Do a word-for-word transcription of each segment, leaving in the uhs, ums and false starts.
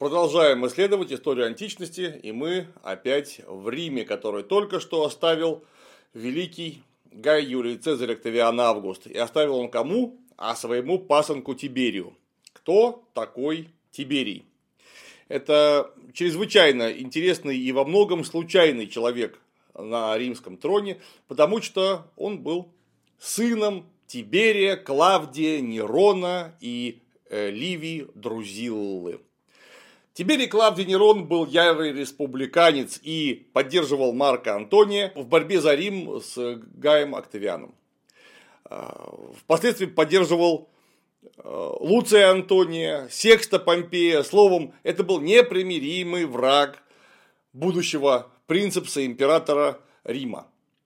Продолжаем исследовать историю античности, и мы опять в Риме, который только что оставил великий Гай Юлий Цезарь Октавиан Август. И оставил он кому? А своему пасынку Тиберию. Кто такой Тиберий? Это чрезвычайно интересный и во многом случайный человек на римском троне, потому что он был сыном Тиберия, Клавдия, Нерона и Ливии Друзиллы. Тиберий Клавдий Нерон был ярый республиканец и поддерживал Марка Антония в борьбе за Рим с Гаем Октавианом. Впоследствии поддерживал Луция Антония, Секста Помпея. Словом, это был непримиримый враг будущего принципса императора Рима.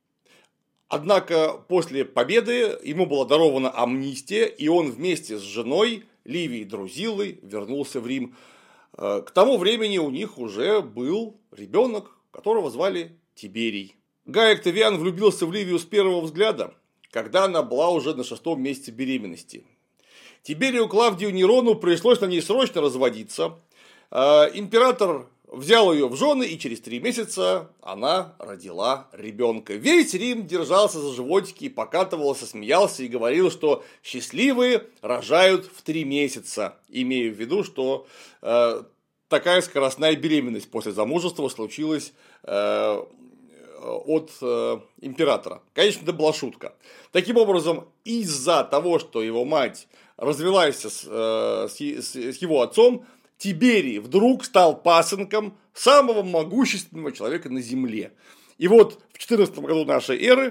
Однако после победы ему была дарована амнистия, и он вместе с женой Ливией Друзиллой вернулся в Рим. К тому времени у них уже был ребенок, которого звали Тиберий. Гай Октавиан влюбился в Ливию с первого взгляда, когда она была уже на шестом месяце беременности. Тиберию Клавдию Нерону пришлось на ней срочно разводиться. Император взял ее в жены, и через три месяца она родила ребенка. Весь Рим держался за животики, покатывался, смеялся и говорил, что счастливые рожают в три месяца, имея в виду, что э, такая скоростная беременность после замужества случилась э, от э, императора. Конечно, это была шутка. Таким образом, из-за того, что его мать развелась с, э, с, с его отцом, Тиберий вдруг стал пасынком самого могущественного человека на земле. И вот в четырнадцатом году нашей эры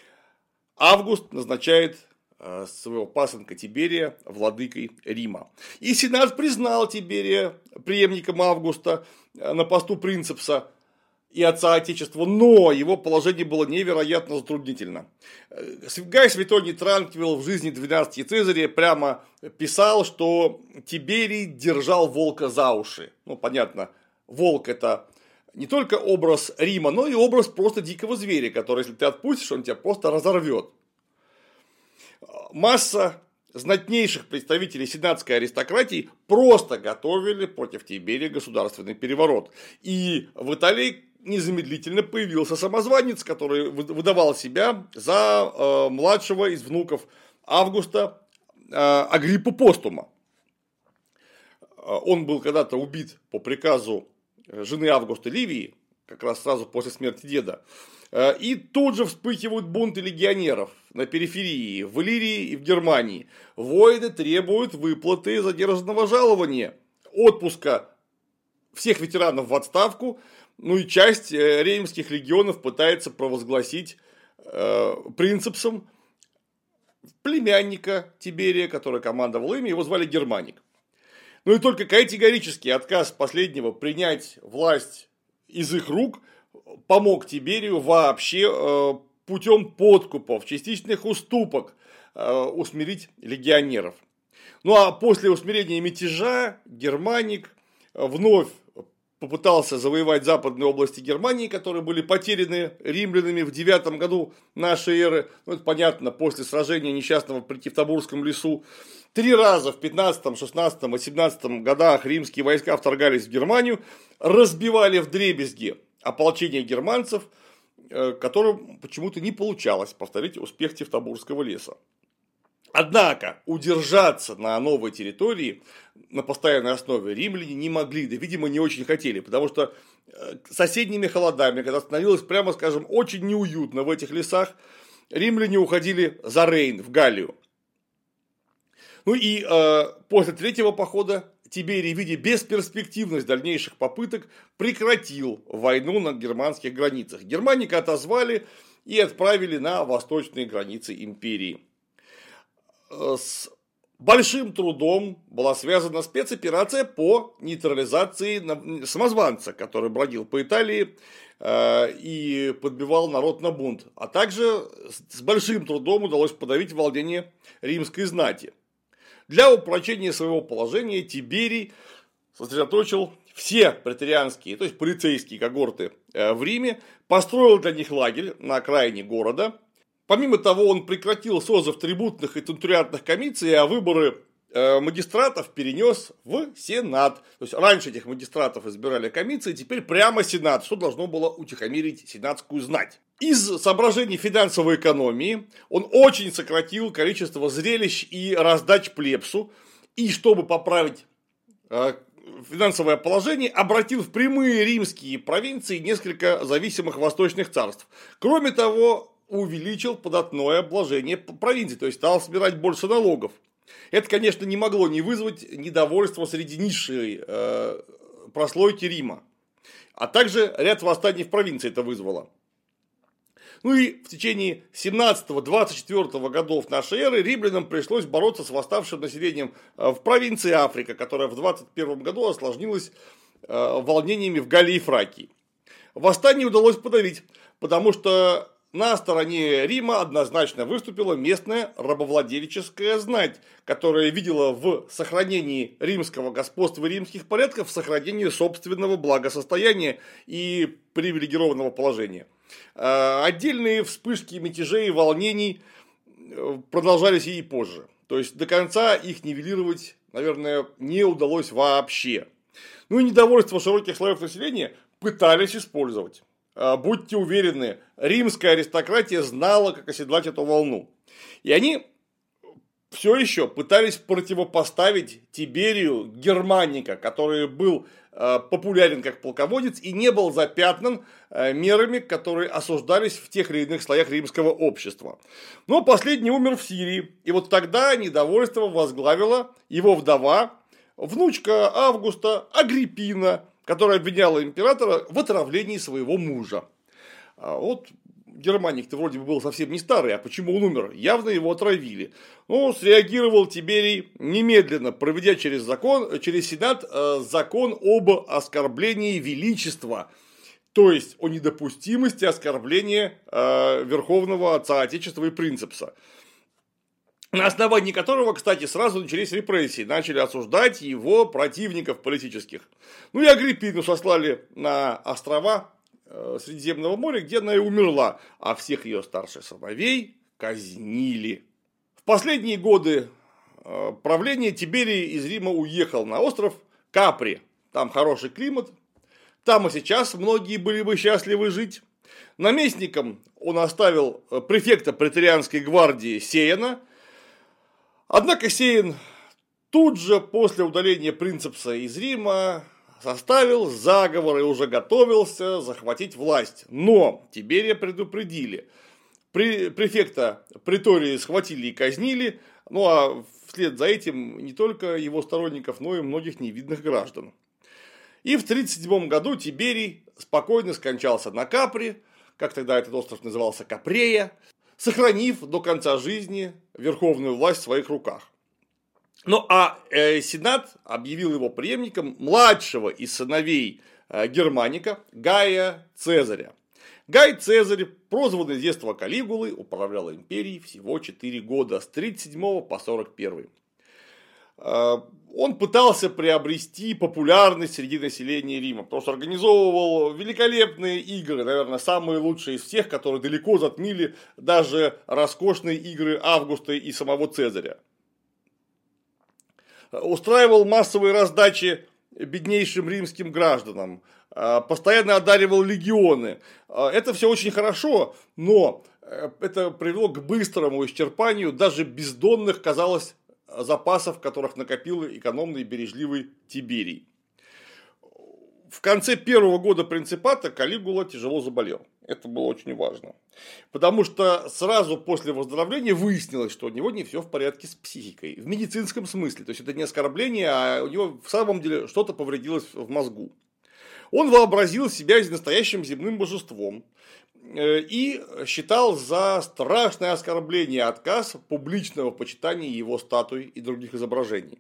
Август назначает своего пасынка Тиберия владыкой Рима. И Сенат признал Тиберия преемником Августа на посту принципса и отца Отечества, но его положение было невероятно затруднительно. Гай Светоний Транквил в жизни двенадцати Цезаря прямо писал, что Тиберий держал волка за уши. Ну, понятно, волк – это не только образ Рима, но и образ просто дикого зверя, который, если ты отпустишь, он тебя просто разорвет. Масса знатнейших представителей сенатской аристократии просто готовили против Тиберия государственный переворот. И в Италии незамедлительно появился самозванец, который выдавал себя за э, младшего из внуков Августа э, Агриппу Постума. Он был когда-то убит по приказу жены Августа Ливии, как раз сразу после смерти деда. И тут же вспыхивают бунты легионеров на периферии, в Иллирии и в Германии. Воины требуют выплаты задержанного жалования, отпуска всех ветеранов в отставку. Ну и часть римских легионов пытается провозгласить э, принципсом племянника Тиберия, который командовал ими, его звали Германик. Ну и только категорический отказ последнего принять власть из их рук помог Тиберию вообще э, путем подкупов, частичных уступок э, усмирить легионеров. Ну а после усмирения мятежа Германик вновь попытался завоевать западные области Германии, которые были потеряны римлянами в девятом году нашей эры. Ну, это понятно, после сражения несчастного при Тевтобурском лесу. Три раза в пятнадцатом, шестнадцатом и семнадцатом годах римские войска вторгались в Германию, разбивали вдребезги ополчение германцев, которым почему-то не получалось повторить успех Тевтобурского леса. Однако удержаться на новой территории на постоянной основе римляне не могли, да, видимо, не очень хотели, потому что соседними холодами, когда становилось, прямо скажем, очень неуютно в этих лесах, римляне уходили за Рейн, в Галлию. Ну и э, после третьего похода Тиберий, видя бесперспективность дальнейших попыток, прекратил войну на германских границах. Германика отозвали и отправили на восточные границы империи. С большим трудом была связана спецоперация по нейтрализации самозванца, который бродил по Италии и подбивал народ на бунт. А также с большим трудом удалось подавить волнение римской знати. Для упрочения своего положения Тиберий сосредоточил все преторианские, то есть полицейские когорты в Риме, построил для них лагерь на окраине города. Помимо того, он прекратил созыв трибутных и центуриатных комиссий, а выборы магистратов перенес в Сенат. То есть раньше этих магистратов избирали комиссии, теперь прямо Сенат, что должно было утихомирить сенатскую знать. Из соображений финансовой экономии он очень сократил количество зрелищ и раздач плебсу, и чтобы поправить финансовое положение, обратил в прямые римские провинции несколько зависимых восточных царств. Кроме того, увеличил податное обложение провинций, то есть стал собирать больше налогов. Это, конечно, не могло не вызвать недовольства среди низшей э, прослойки Рима. А также ряд восстаний в провинции это вызвало. Ну и в течение семнадцатого-двадцать четвёртого годов нашей эры римлянам пришлось бороться с восставшим населением в провинции Африка, которая в двадцать первом году осложнилась волнениями в Галлии и Фракии. Восстание удалось подавить, потому что на стороне Рима однозначно выступила местная рабовладельческая знать, которая видела в сохранении римского господства и римских порядков сохранение собственного благосостояния и привилегированного положения. Отдельные вспышки мятежей и волнений продолжались и позже. То есть до конца их нивелировать, наверное, не удалось вообще. Ну и недовольство широких слоев населения пытались использовать. Будьте уверены, римская аристократия знала, как оседлать эту волну. И они все еще пытались противопоставить Тиберию Германика, который был популярен как полководец и не был запятнан мерами, которые осуждались в тех или иных слоях римского общества. Но последний умер в Сирии, и вот тогда недовольство возглавила его вдова, внучка Августа Агриппина, которая обвиняла императора в отравлении своего мужа. Вот Германик-то вроде бы был совсем не старый, а почему он умер? Явно его отравили. Ну, среагировал Тиберий немедленно, проведя через, закон, через Сенат закон об оскорблении величества, то есть о недопустимости оскорбления Верховного Отца Отечества и Принцепса. На основании которого, кстати, сразу начались репрессии, начали осуждать его противников политических. Ну и Агриппину сослали на острова Средиземного моря, где она и умерла, а всех ее старших сыновей казнили. В последние годы правления Тиберий из Рима уехал на остров Капри. Там хороший климат, там и сейчас многие были бы счастливы жить. Наместником он оставил префекта преторианской гвардии Сеяна. Однако Сеян тут же после удаления Принцепса из Рима составил заговор и уже готовился захватить власть. Но Тиберия предупредили. Префекта претории схватили и казнили. Ну а вслед за этим не только его сторонников, но и многих невидных граждан. И в тридцать седьмом году Тиберий спокойно скончался на Капри, как тогда этот остров назывался, Капрея, сохранив до конца жизни верховную власть в своих руках. Ну а э, Сенат объявил его преемником младшего из сыновей э, Германика Гая Цезаря. Гай Цезарь, прозванный с детства Калигулой, управлял империей всего четыре года, с тридцать седьмого по сорок первый. Э, он пытался приобрести популярность среди населения Рима, потому что организовывал великолепные игры, наверное, самые лучшие из всех, которые далеко затмили даже роскошные игры Августа и самого Цезаря. Устраивал массовые раздачи беднейшим римским гражданам, постоянно одаривал легионы. Это все очень хорошо, но это привело к быстрому исчерпанию даже бездонных, казалось, запасов, которых накопил экономный и бережливый Тиберий. В конце первого года принципата Калигула тяжело заболел. Это было очень важно. Потому что сразу после выздоровления выяснилось, что у него не все в порядке с психикой. В медицинском смысле. То есть это не оскорбление, а у него в самом деле что-то повредилось в мозгу. Он вообразил себя настоящим земным божеством. И считал за страшное оскорбление отказ публичного почитания его статуй и других изображений.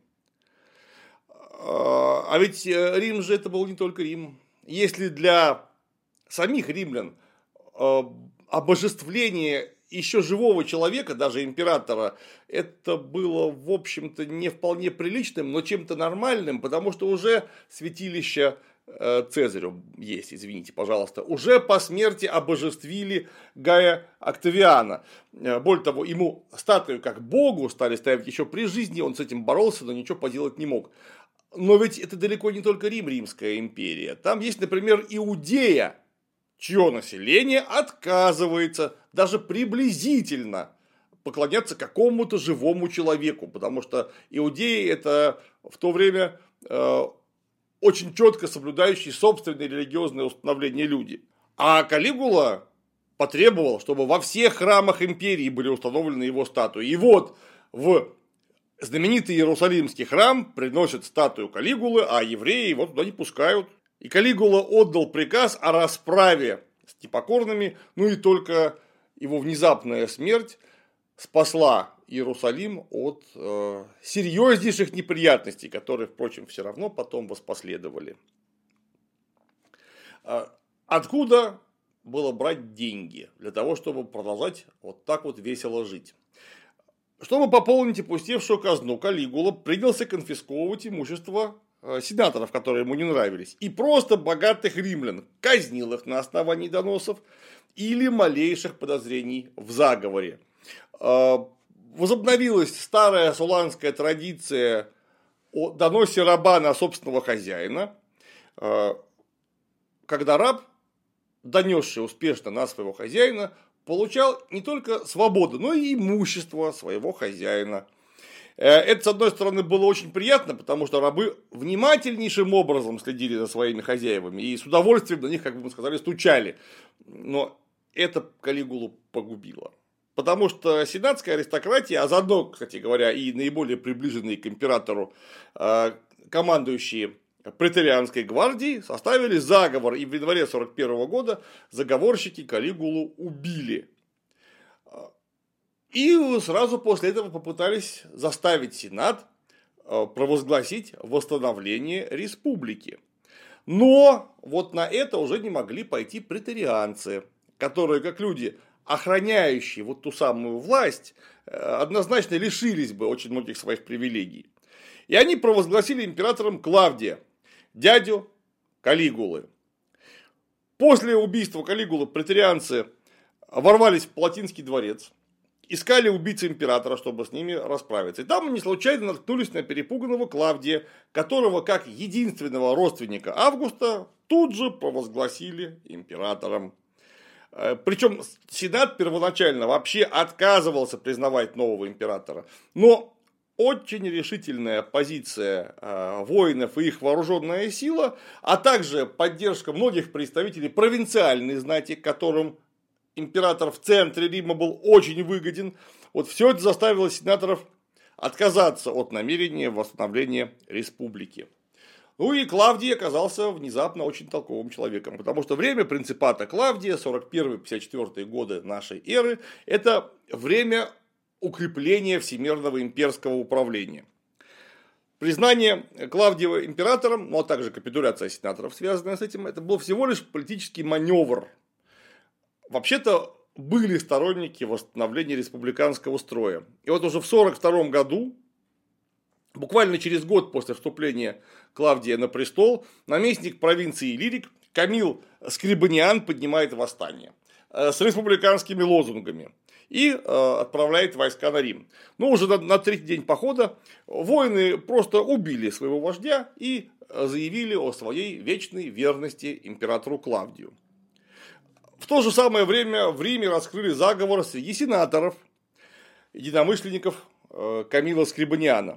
А ведь Рим же это был не только Рим. Если для самих римлян обожествление еще живого человека, даже императора, это было, в общем-то, не вполне приличным, но чем-то нормальным, потому что уже святилища Цезарю есть, извините, пожалуйста, уже по смерти обожествили Гая Октавиана. Более того, ему статую как богу стали ставить еще при жизни, он с этим боролся, но ничего поделать не мог. Но ведь это далеко не только Рим, Римская империя. Там есть, например, Иудея, чье население отказывается даже приблизительно поклоняться какому-то живому человеку, потому что иудеи это в то время э, очень четко соблюдающие собственные религиозные установления люди. А Калигула потребовал, чтобы во всех храмах империи были установлены его статуи. И вот в знаменитый Иерусалимский храм приносят статую Калигулы, а евреи его туда не пускают. И Калигула отдал приказ о расправе с непокорными, ну и только его внезапная смерть спасла Иерусалим от э, серьезнейших неприятностей, которые, впрочем, все равно потом воспоследовали. Откуда было брать деньги для того, чтобы продолжать вот так вот весело жить? Чтобы пополнить опустевшую казну, Калигула принялся конфисковывать имущество сенаторов, которые ему не нравились, и просто богатых римлян, казнил их на основании доносов или малейших подозрений в заговоре. Возобновилась старая суланская традиция о доносе раба на собственного хозяина, когда раб, донесший успешно на своего хозяина, получал не только свободу, но и имущество своего хозяина. Это, с одной стороны, было очень приятно, потому что рабы внимательнейшим образом следили за своими хозяевами и с удовольствием на них, как бы мы сказали, стучали. Но это Калигулу погубило. Потому что сенатская аристократия, а заодно, кстати говоря, и наиболее приближенные к императору командующие преторианской гвардией составили заговор, и в январе сорок первого года заговорщики Калигулу убили. И сразу после этого попытались заставить Сенат провозгласить восстановление республики. Но вот на это уже не могли пойти преторианцы, которые, как люди, охраняющие вот ту самую власть, однозначно лишились бы очень многих своих привилегий. И они провозгласили императором Клавдия, дядю Калигулы. После убийства Калигулы преторианцы ворвались в Палатинский дворец, искали убийцы императора, чтобы с ними расправиться. И там они случайно наткнулись на перепуганного Клавдия, которого, как единственного родственника Августа, тут же провозгласили императором. Причем Сенат первоначально вообще отказывался признавать нового императора. Но очень решительная позиция воинов и их вооруженная сила, а также поддержка многих представителей провинциальной знати, которым император в центре Рима был очень выгоден, вот все это заставило сенаторов отказаться от намерения восстановления республики. Ну и Клавдий оказался внезапно очень толковым человеком, потому что время принципата Клавдия, сорок первый — пятьдесят четвёртый годы нашей эры, это время укрепления всемирного имперского управления. Признание Клавдия императором, ну а также капитуляция сенаторов, связанная с этим, это был всего лишь политический маневр. Вообще-то были сторонники восстановления республиканского строя. И вот уже в сорок втором году, буквально через год после вступления Клавдия на престол, наместник провинции Иллирик Камил Скрибониан поднимает восстание с республиканскими лозунгами и отправляет войска на Рим. Но уже на третий день похода воины просто убили своего вождя и заявили о своей вечной верности императору Клавдию. В то же самое время в Риме раскрыли заговор среди сенаторов, единомышленников Камила Скрибониана.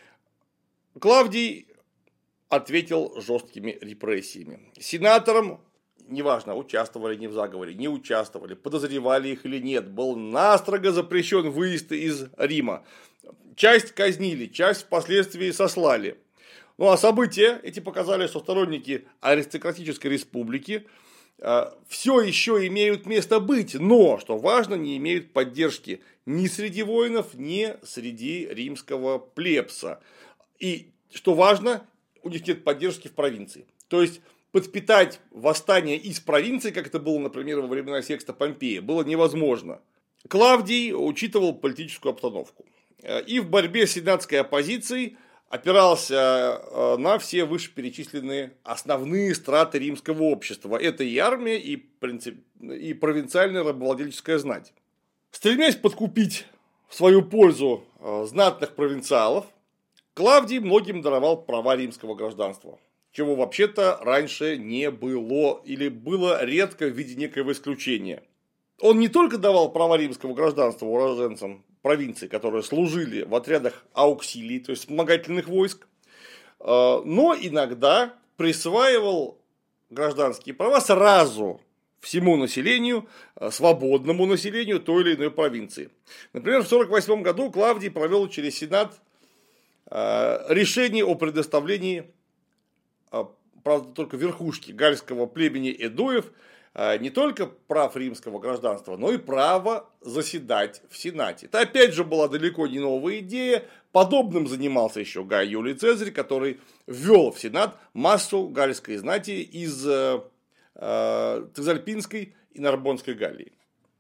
Клавдий ответил жесткими репрессиями. Сенаторам, неважно, участвовали они в заговоре, не участвовали, подозревали их или нет, был настрого запрещен выезд из Рима. Часть казнили, часть впоследствии сослали. Ну а события эти показали, что сторонники аристократической республики все еще имеют место быть, но, что важно, не имеют поддержки ни среди воинов, ни среди римского плебса. И, что важно, у них нет поддержки в провинции. То есть, подпитать восстание из провинции, как это было, например, во времена Секста Помпея, было невозможно. Клавдий учитывал политическую обстановку. И в борьбе с сенатской оппозицией опирался на все вышеперечисленные основные страты римского общества. Это и армия, и, принцип... и провинциальная рабовладельческая знать. Стремясь подкупить в свою пользу знатных провинциалов, Клавдий многим даровал права римского гражданства, чего вообще-то раньше не было или было редко в виде некоего исключения. Он не только давал права римского гражданства уроженцам провинций, которые служили в отрядах ауксилий, то есть вспомогательных войск, но иногда присваивал гражданские права сразу всему населению, свободному населению той или иной провинции. Например, в сорок восьмом году Клавдий провел через Сенат решение о предоставлении, правда, только верхушки гальского племени эдуев, не только прав римского гражданства, но и право заседать в Сенате. Это опять же была далеко не новая идея. Подобным занимался еще Гай Юлий Цезарь, который ввел в Сенат массу гальской знати из э, Цезальпинской и Нарбонской Галлии.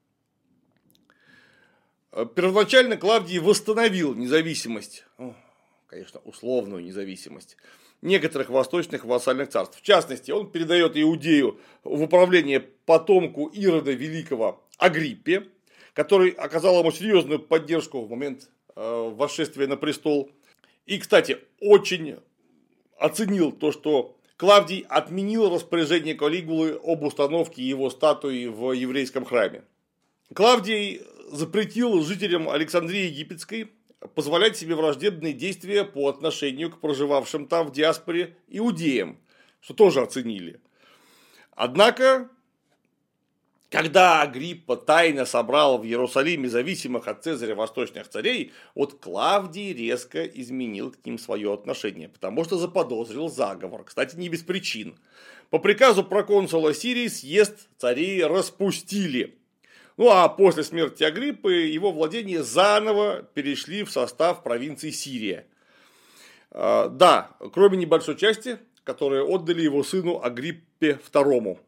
Первоначально Клавдий восстановил независимость, конечно, условную независимость некоторых восточных вассальных царств. В частности, он передает Иудею в управление потомку Ирода Великого Агриппе, который оказал ему серьезную поддержку в момент восшествия на престол. И, кстати, очень оценил то, что Клавдий отменил распоряжение Калигулы об установке его статуи в еврейском храме. Клавдий запретил жителям Александрии Египетской позволять себе враждебные действия по отношению к проживавшим там в диаспоре иудеям, что тоже оценили. Однако, когда Агриппа тайно собрал в Иерусалиме зависимых от Цезаря восточных царей, вот Клавдий резко изменил к ним свое отношение, потому что заподозрил заговор, кстати, не без причин. По приказу проконсула Сирии съезд царей распустили. Ну а после смерти Агриппы его владения заново перешли в состав провинции Сирия. Да, кроме небольшой части, которые отдали его сыну Агриппе второму.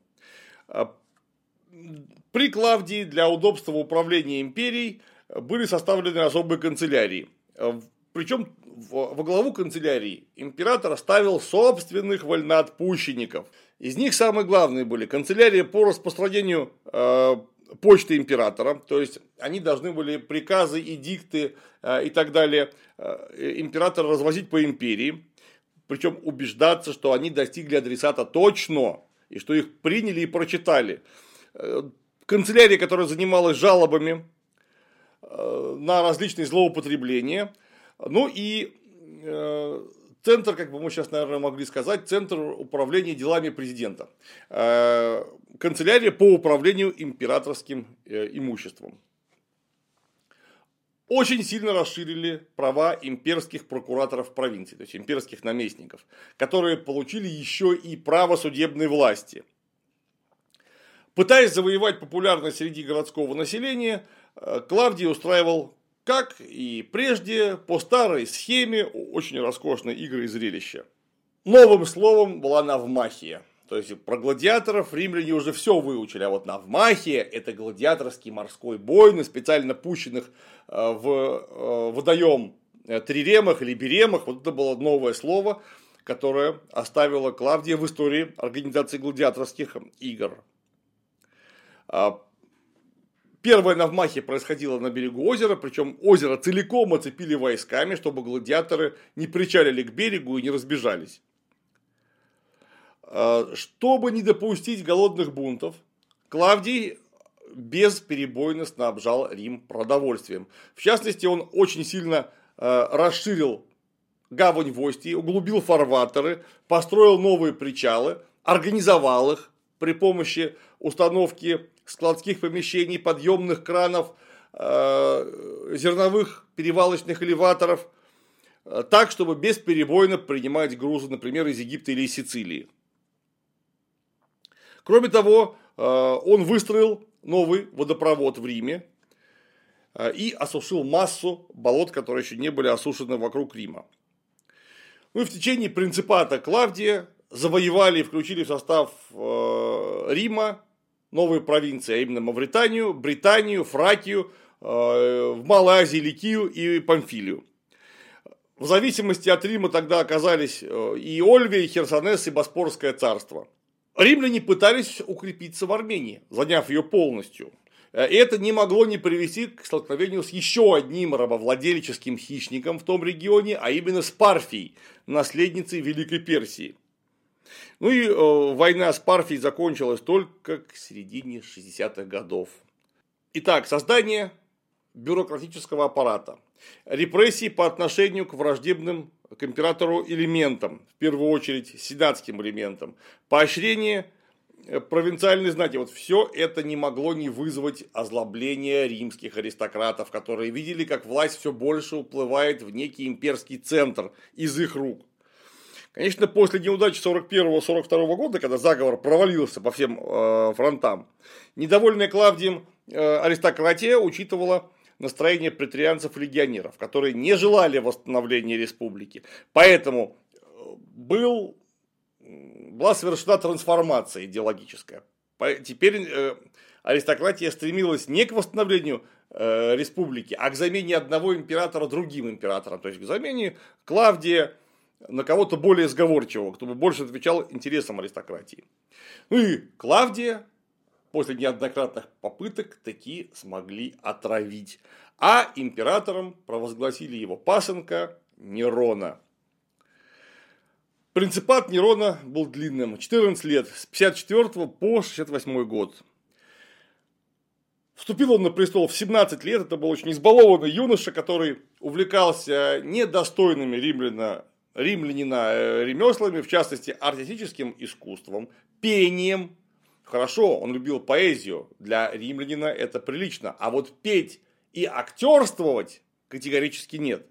При Клавдии для удобства управления империей были составлены особые канцелярии. Причем во главу канцелярии император ставил собственных вольноотпущенников. Из них самые главные были канцелярия по распространению почты императора, то есть они должны были приказы, эдикты и так далее императора развозить по империи, причем убеждаться, что они достигли адресата точно, и что их приняли и прочитали. Канцелярия, которая занималась жалобами на различные злоупотребления, ну и центр, как бы мы сейчас, наверное, могли сказать, центр управления делами президента. Канцелярия по управлению императорским имуществом. Очень сильно расширили права имперских прокураторов провинций, то есть имперских наместников, которые получили еще и право судебной власти. Пытаясь завоевать популярность среди городского населения, Клавдий устраивал, как и прежде, по старой схеме очень роскошные игры и зрелища. Новым словом была навмахия. То есть про гладиаторов римляне уже все выучили, а вот навмахия — это гладиаторский морской бой на специально пущенных в водоем триремах или биремах. Вот это было новое слово, которое оставило Клавдия в истории организации гладиаторских игр. Первая навмахия происходила на берегу озера, причем озеро целиком оцепили войсками, чтобы гладиаторы не причалили к берегу и не разбежались. Чтобы не допустить голодных бунтов, Клавдий бесперебойно снабжал Рим продовольствием. В частности, он очень сильно расширил гавань в Остии, углубил фарватеры, построил новые причалы, организовал их при помощи установки складских помещений, подъемных кранов, зерновых перевалочных элеваторов, так, чтобы бесперебойно принимать грузы, например, из Египта или из Сицилии. Кроме того, он выстроил новый водопровод в Риме и осушил массу болот, которые еще не были осушены вокруг Рима. Ну и в течение принципата Клавдия завоевали и включили в состав Рима новые провинции, а именно Мавританию, Британию, Фракию, в Малой Азии Ликию и Памфилию. В зависимости от Рима тогда оказались и Ольвия, и Херсонес, и Боспорское царство. Римляне пытались укрепиться в Армении, заняв ее полностью. Это не могло не привести к столкновению с еще одним рабовладельческим хищником в том регионе, а именно с Парфией, наследницей Великой Персии. Ну и э, война с Парфией закончилась только к середине шестидесятых годов. Итак, создание бюрократического аппарата, репрессии по отношению к враждебным к императору элементам, в первую очередь сенатским элементам, поощрение провинциальной знати. Вот все это не могло не вызвать озлобления римских аристократов, которые видели, как власть все больше уплывает в некий имперский центр из их рук. Конечно, после неудачи сорок первого — сорок второго года, когда заговор провалился по всем э, фронтам, недовольная Клавдием э, аристократия учитывала настроение претарианцев и легионеров, которые не желали восстановления республики. Поэтому был, была совершена трансформация идеологическая. Теперь э, аристократия стремилась не к восстановлению э, республики, а к замене одного императора другим императором. То есть к замене Клавдия на кого-то более сговорчивого, кто бы больше отвечал интересам аристократии. Ну и Клавдия после неоднократных попыток таки смогли отравить. А императором провозгласили его пасынка Нерона. Принципат Нерона был длинным, четырнадцать лет, с пятьдесят четвёртого по шестьдесят восьмой год. Вступил он на престол в семнадцать лет, это был очень избалованный юноша, который увлекался недостойными римляна римлянина ремеслами, в частности, артистическим искусством, пением. Хорошо, он любил поэзию, для римлянина это прилично, а вот петь и актерствовать категорически нет.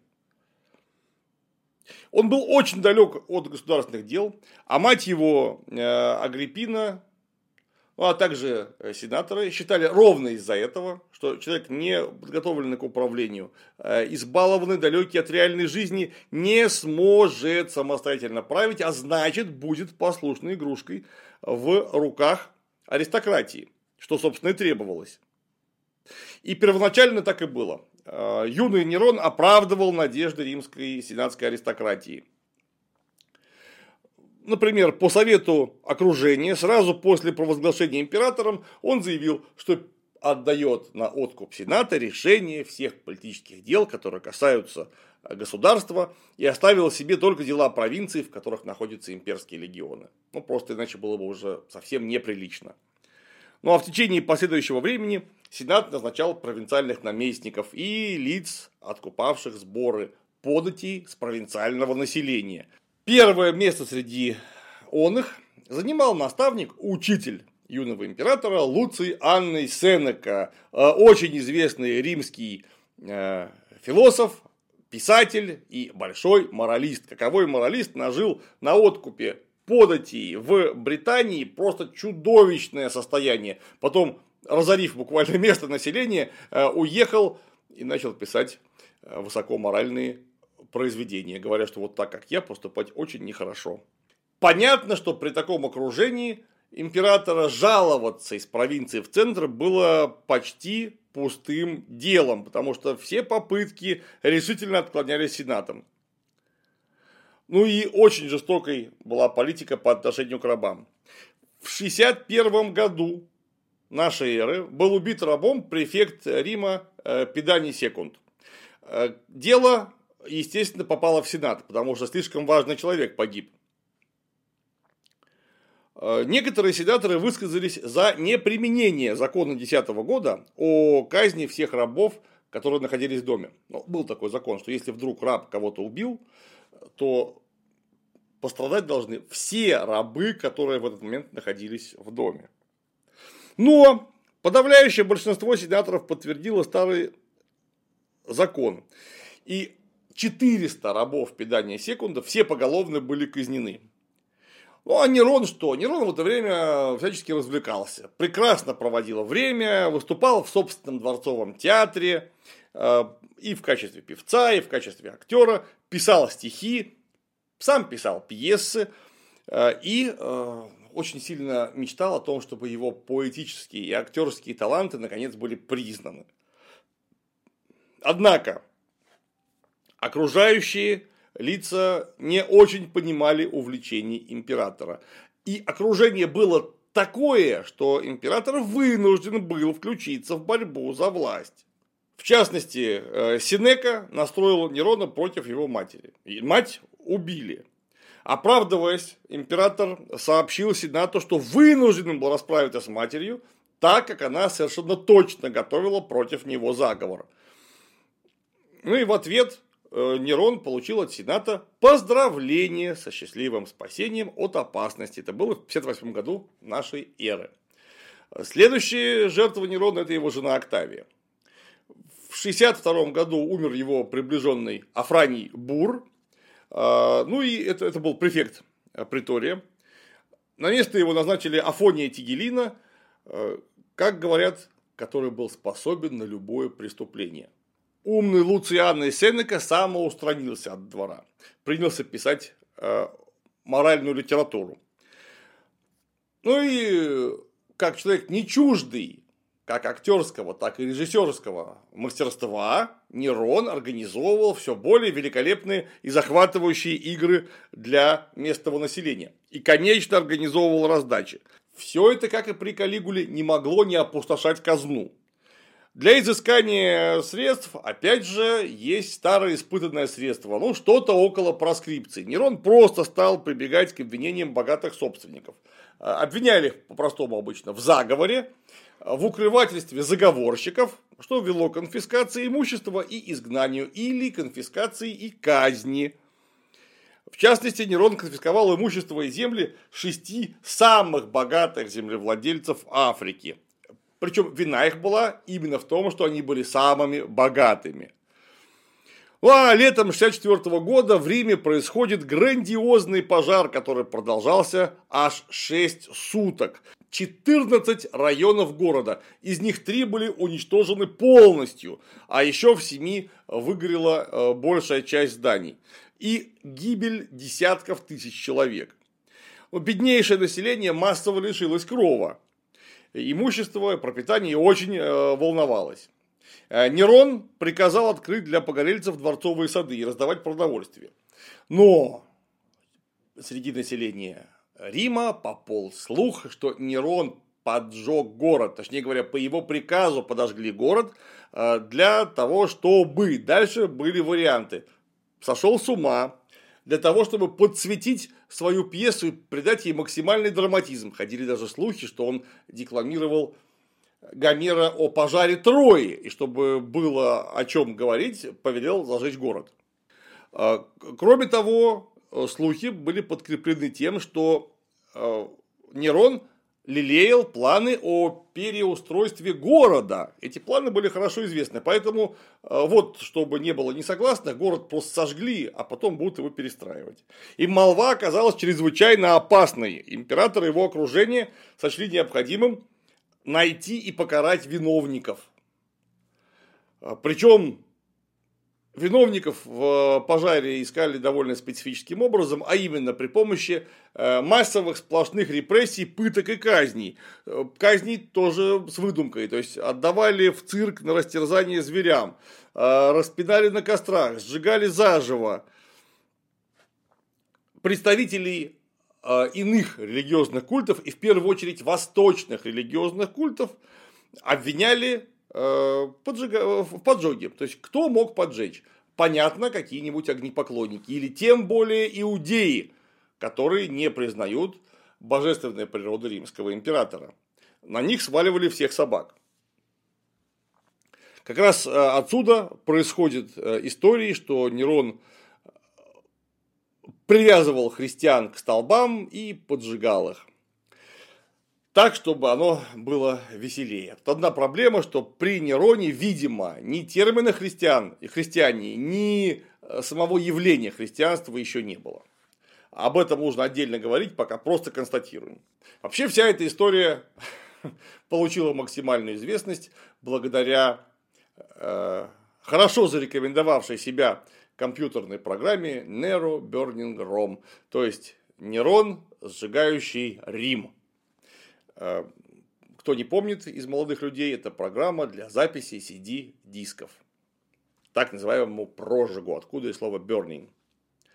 Он был очень далек от государственных дел, а мать его, Агриппина, ну, а также сенаторы считали ровно из-за этого, что человек не подготовленный к управлению, избалованный, далекий от реальной жизни, не сможет самостоятельно править, а значит будет послушной игрушкой в руках аристократии, что, собственно, и требовалось. И первоначально так и было. Юный Нерон оправдывал надежды римской сенатской аристократии. Например, по совету окружения, сразу после провозглашения императором, он заявил, что отдает на откуп Сената решение всех политических дел, которые касаются государства, и оставил себе только дела провинций, в которых находятся имперские легионы. Ну, просто иначе было бы уже совсем неприлично. Ну, а в течение последующего времени Сенат назначал провинциальных наместников и лиц, откупавших сборы податей с провинциального населения. Первое место среди оных занимал наставник, учитель юного императора Луций Анной Сенека, очень известный римский философ, писатель и большой моралист. Каковой моралист нажил на откупе податей в Британии просто чудовищное состояние. Потом, разорив буквально место населения, уехал и начал писать высокоморальные произведения, говоря, что вот так, как я, поступать очень нехорошо. Понятно, что при таком окружении императора жаловаться из провинции в центр было почти пустым делом, потому что все попытки решительно отклонялись сенатом. Ну и очень жестокой была политика по отношению к рабам. В шестьдесят первом году нашей эры был убит рабом префект Рима Педаний Секунд. Дело, естественно, попало в Сенат, потому что слишком важный человек погиб. Некоторые сенаторы высказались за неприменение закона десятого года о казни всех рабов, которые находились в доме. Ну, был такой закон, что если вдруг раб кого-то убил, то пострадать должны все рабы, которые в этот момент находились в доме. Но подавляющее большинство сенаторов подтвердило старый закон. И четыреста рабов Педания Секунда все поголовно были казнены. Ну, а Нерон что? Нерон в это время всячески развлекался. Прекрасно проводил время, выступал в собственном дворцовом театре, и в качестве певца, и в качестве актера, писал стихи, сам писал пьесы, и очень сильно мечтал о том, чтобы его поэтические и актерские таланты наконец были признаны. Однако окружающие лица не очень понимали увлечений императора. И окружение было такое, что император вынужден был включиться в борьбу за власть. В частности, Сенека настроил Нерона против его матери. И мать убили. Оправдываясь, император сообщил Сенату, что вынужден был расправиться с матерью, так как она совершенно точно готовила против него заговор. Ну и в ответ Нерон получил от Сената поздравление со счастливым спасением от опасности. Это было в пятьдесят восьмом году нашей эры. Следующая жертва Нерона – это его жена Октавия. В шестьдесят втором году умер его приближенный Афраний Бур. Ну и это, это был префект притория. На место его назначили Афония Тигелина, как говорят, который был способен на любое преступление. Умный Луциан и Сенека самоустранился от двора, принялся писать моральную литературу. Ну и как человек не чуждый как актерского, так и режиссерского мастерства, Нерон организовывал все более великолепные и захватывающие игры для местного населения. И, конечно, организовывал раздачи. Все это, как и при Калигуле, не могло не опустошать казну. Для изыскания средств, опять же, есть старое испытанное средство, ну, что-то около проскрипции. Нерон просто стал прибегать к обвинениям богатых собственников. Обвиняли их по-простому обычно в заговоре, в укрывательстве заговорщиков, что вело к конфискации имущества и изгнанию, или конфискации и казни. В частности, Нерон конфисковал имущество и земли шести самых богатых землевладельцев Африки. Причем вина их была именно в том, что они были самыми богатыми. Ну а летом шестьдесят четвёртого года в Риме происходит грандиозный пожар, который продолжался аж шесть суток. четырнадцать районов города, из них три были уничтожены полностью, а еще в семи выгорела большая часть зданий. И гибель десятков тысяч человек. Беднейшее население массово лишилось крова. Имущество, пропитание очень волновалось. Нерон приказал открыть для погорельцев дворцовые сады и раздавать продовольствие. Но среди населения Рима пополз слух, что Нерон поджег город, точнее говоря, по его приказу подожгли город для того, чтобы дальше были варианты. Сошел с ума, для того, чтобы подсветить свою пьесу и придать ей максимальный драматизм. Ходили даже слухи, что он декламировал Гомера о пожаре Трои, и чтобы было о чем говорить, повелел зажечь город. Кроме того, слухи были подкреплены тем, что Нерон лелеял планы о переустройстве города. Эти планы были хорошо известны, поэтому вот, чтобы не было несогласных, город просто сожгли, а потом будут его перестраивать. И молва оказалась чрезвычайно опасной. Император и его окружение сочли необходимым найти и покарать виновников. Причем виновников в пожаре искали довольно специфическим образом, а именно при помощи массовых сплошных репрессий, пыток и казней. Казни тоже с выдумкой, то есть отдавали в цирк на растерзание зверям, распинали на кострах, сжигали заживо. Представителей иных религиозных культов, и в первую очередь восточных религиозных культов, обвиняли в поджоге. То есть, кто мог поджечь? Понятно, какие-нибудь огнепоклонники, или тем более иудеи, которые не признают божественной природы римского императора. На них сваливали всех собак. Как раз отсюда происходит история, что Нерон привязывал христиан к столбам и поджигал их. Так, чтобы оно было веселее. Тут одна проблема, что при Нероне, видимо, ни термина христиан и христиане, ни самого явления христианства еще не было. Об этом нужно отдельно говорить, пока просто констатируем. Вообще вся эта история получила максимальную известность благодаря э, хорошо зарекомендовавшей себя компьютерной программе Nero Burning Rome, то есть Нерон, сжигающий Рим. Кто не помнит из молодых людей, это программа для записи си ди-дисков. Так называемому прожигу, откуда и слово burning.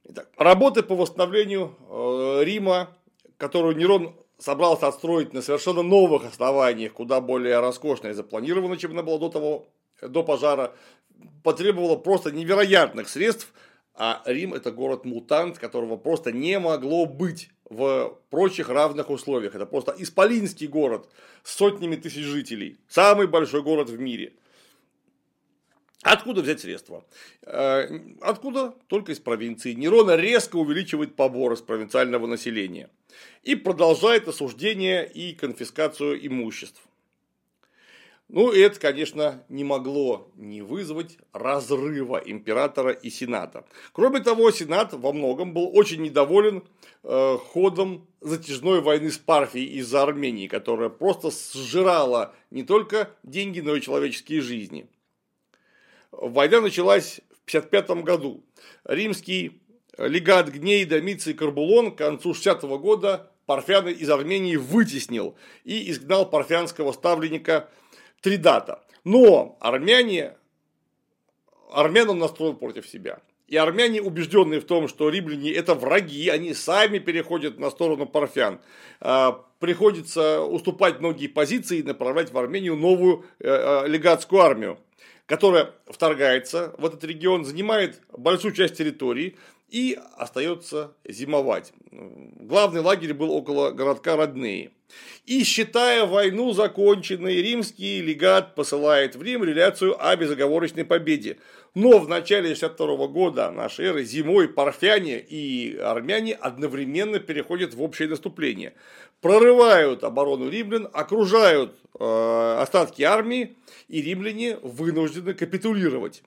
Итак, работы по восстановлению Рима, которую Нерон собрался отстроить на совершенно новых основаниях, куда более роскошно и запланировано, чем она была до того, до пожара, потребовало просто невероятных средств, а Рим – это город-мутант, которого просто не могло быть в прочих равных условиях. Это просто исполинский город с сотнями тысяч жителей, самый большой город в мире. Откуда взять средства? Откуда? Только из провинции. Нерон резко увеличивает поборы с провинциального населения и продолжает осуждение и конфискацию имуществ. Ну, и это, конечно, не могло не вызвать разрыва императора и сената. Кроме того, сенат во многом был очень недоволен э, ходом затяжной войны с Парфией из-за Армении, которая просто сжирала не только деньги, но и человеческие жизни. Война началась в пятьдесят пятом году. Римский легат Гнейда Миций Карбулон к концу шестидесятого года парфян из Армении вытеснил и изгнал парфянского ставленника Тридата. Но армяне, армян он настроил против себя. И армяне, убежденные в том, что римляне это враги, они сами переходят на сторону парфян. Приходится уступать многие позиции и направлять в Армению новую легатскую армию, которая вторгается в этот регион, занимает большую часть территории и остается зимовать. Главный лагерь был около городка Роднеи. И, считая войну законченной, римский легат посылает в Рим реляцию о безоговорочной победе. Но в начале шестьдесят второго года нашей эры зимой парфяне и армяне одновременно переходят в общее наступление. Прорывают оборону римлян, окружают э, остатки армии, и римляне вынуждены капитулировать.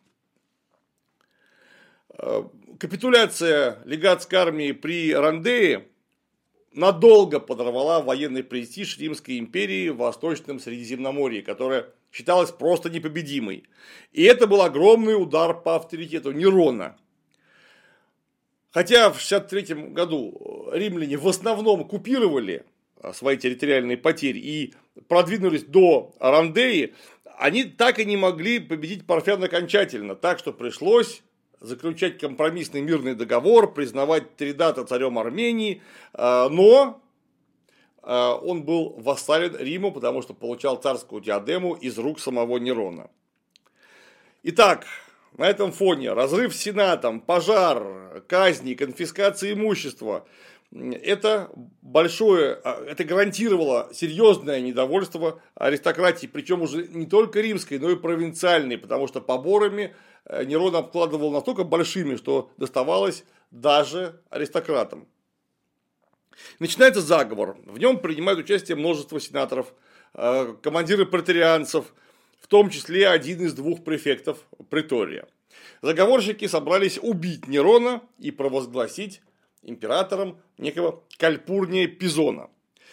Капитуляция легатской армии при Рандее надолго подорвала военный престиж Римской империи в Восточном Средиземноморье, которая считалась просто непобедимой. И это был огромный удар по авторитету Нерона. Хотя в шестьдесят третьем году римляне в основном купировали свои территориальные потери и продвинулись до Рандеи, они так и не могли победить парфян окончательно, так что пришлось заключать компромиссный мирный договор, признавать Тридата царем Армении, но он был вассален Риму, потому что получал царскую диадему из рук самого Нерона. Итак, на этом фоне разрыв с сенатом, пожар, казни, конфискация имущества – это большое, это гарантировало серьезное недовольство аристократии, причем уже не только римской, но и провинциальной, потому что поборами Нерон обкладывал настолько большими, что доставалось даже аристократам. Начинается заговор, в нем принимают участие множество сенаторов, командиры преторианцев, в том числе один из двух префектов претория. Заговорщики собрались убить Нерона и провозгласить императором некого Кальпурния Пизона.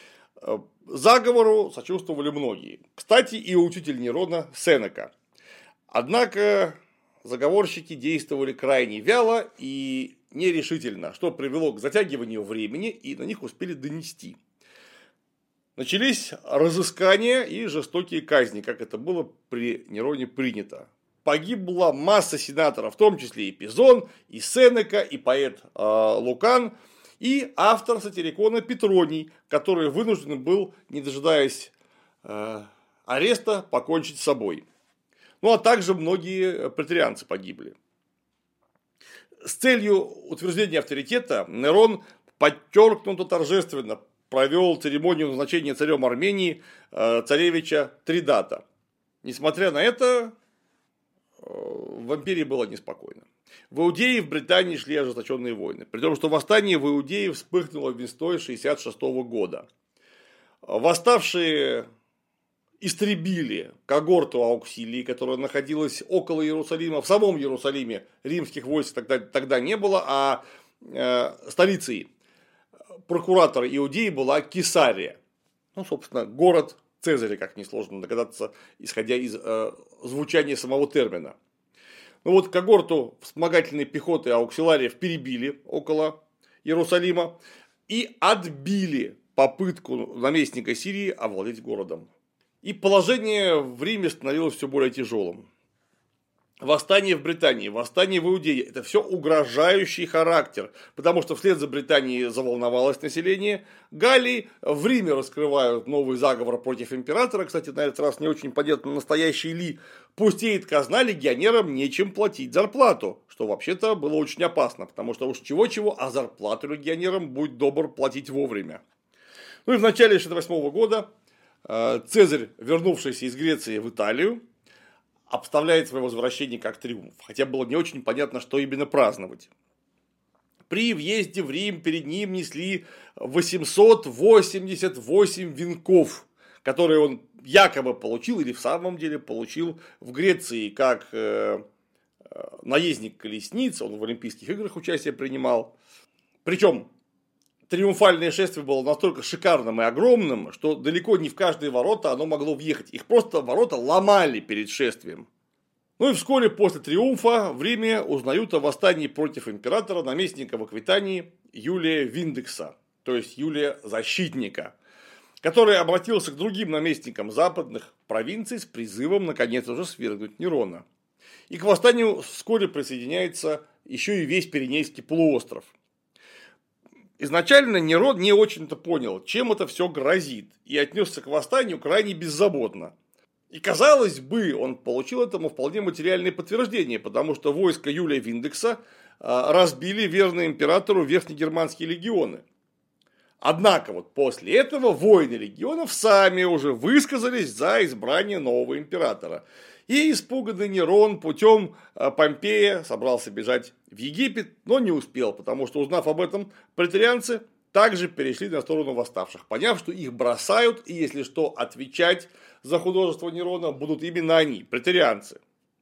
Заговору сочувствовали многие. Кстати, и учитель Нерона Сенека. Однако заговорщики действовали крайне вяло и нерешительно, что привело к затягиванию времени, и на них успели донести. Начались разыскания и жестокие казни, как это было при Нероне принято. Погибла масса сенаторов, в том числе и Пизон, и Сенека, и поэт э, Лукан, и автор сатирикона Петроний, который вынужден был, не дожидаясь э, ареста, покончить с собой. Ну, а также многие преторианцы погибли. С целью утверждения авторитета Нерон подчеркнуто торжественно провел церемонию назначения царем Армении э, царевича Тридата. Несмотря на это, в империи было неспокойно. В Иудее и в Британии шли ожесточенные войны. При том, что восстание в Иудее вспыхнуло весной шестьдесят шестого года. Восставшие истребили когорту Ауксилии, которая находилась около Иерусалима. В самом Иерусалиме римских войск тогда, тогда не было, а э, столицей прокуратора Иудеи была Кесария. Ну, собственно, город Цезаря, как несложно догадаться, исходя из э, звучания самого термина. Ну вот когорту вспомогательной пехоты ауксилариев перебили около Иерусалима и отбили попытку наместника Сирии овладеть городом. И положение в Риме становилось все более тяжелым. восстание в Британии, восстание в Иудее – это все угрожающий характер, потому что вслед за Британией заволновалось население. Галлии в Риме раскрывают новый заговор против императора. Кстати, на этот раз не очень понятно, настоящий ли. Пустеет казна, легионерам нечем платить зарплату, что вообще-то было очень опасно, потому что уж чего-чего, а зарплату легионерам будь добр платить вовремя. Ну и в начале шестьдесят восьмого года Цезарь, вернувшийся из Греции в Италию, обставляет свое возвращение как триумф, хотя было не очень понятно, что именно праздновать. При въезде в Рим перед ним несли восемьсот восемьдесят восемь венков, которые он якобы получил или в самом деле получил в Греции как наездник колесниц, он в Олимпийских играх участие принимал. Причем триумфальное шествие было настолько шикарным и огромным, что далеко не в каждые ворота оно могло въехать. Их просто ворота ломали перед шествием. Ну и вскоре после триумфа в Риме узнают о восстании против императора наместника в Аквитании Юлия Виндекса, то есть Юлия Защитника, который обратился к другим наместникам западных провинций с призывом наконец уже свергнуть Нерона. И к восстанию вскоре присоединяется еще и весь Пиренейский полуостров. Изначально Нерон не очень-то понял, чем это все грозит, и отнесся к восстанию крайне беззаботно. И, казалось бы, он получил этому вполне материальное подтверждение, потому что войско Юлия Виндекса разбили верные императору верхнегерманские легионы. Однако вот после этого воины легионов сами уже высказались за избрание нового императора. И испуганный Нерон путем Помпея собрался бежать в Египет, но не успел, потому что, узнав об этом, преторианцы также перешли на сторону восставших, поняв, что их бросают, и если что, отвечать за художество Нерона будут именно они, преторианцы.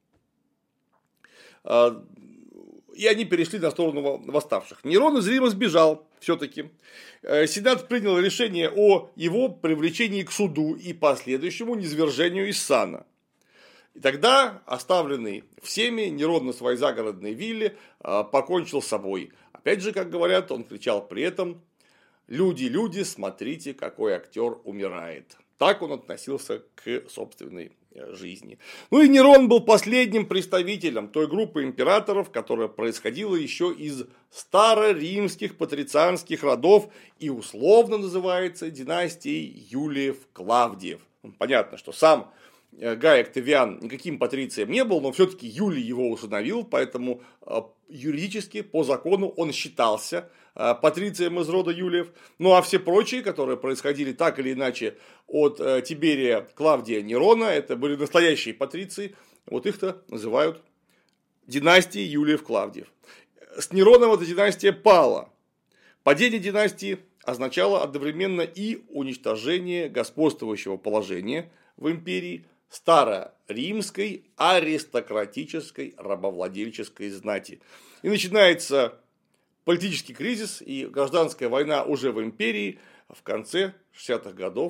И они перешли на сторону восставших. Нерон из Рима сбежал все-таки. Сенат принял решение о его привлечении к суду и последующему низвержению из сана. И тогда, оставленный всеми, Нерон на своей загородной вилле покончил с собой. Опять же, как говорят, он кричал при этом: «Люди, люди, смотрите, какой актер умирает». Так он относился к собственной жизни. Ну и Нерон был последним представителем той группы императоров, которая происходила еще из староримских патрицианских родов и условно называется династией Юлиев-Клавдиев. Понятно, что сам Гай Октавиан никаким патрицием не был, но все-таки Юлий его усыновил, поэтому юридически, по закону, он считался патрицием из рода Юлиев. Ну а все прочие, которые происходили так или иначе от Тиберия, Клавдия, Нерона, это были настоящие патриции, вот их-то называют династией Юлиев-Клавдиев. С Нероном эта династия пала. Падение династии означало одновременно и уничтожение господствующего положения в империи староримской аристократической рабовладельческой знати. И начинается политический кризис и гражданская война уже в империи в конце шестидесятых годов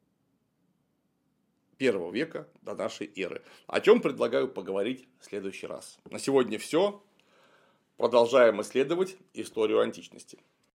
первого века до нашей эры. О чем предлагаю поговорить в следующий раз. На сегодня все. Продолжаем исследовать историю античности.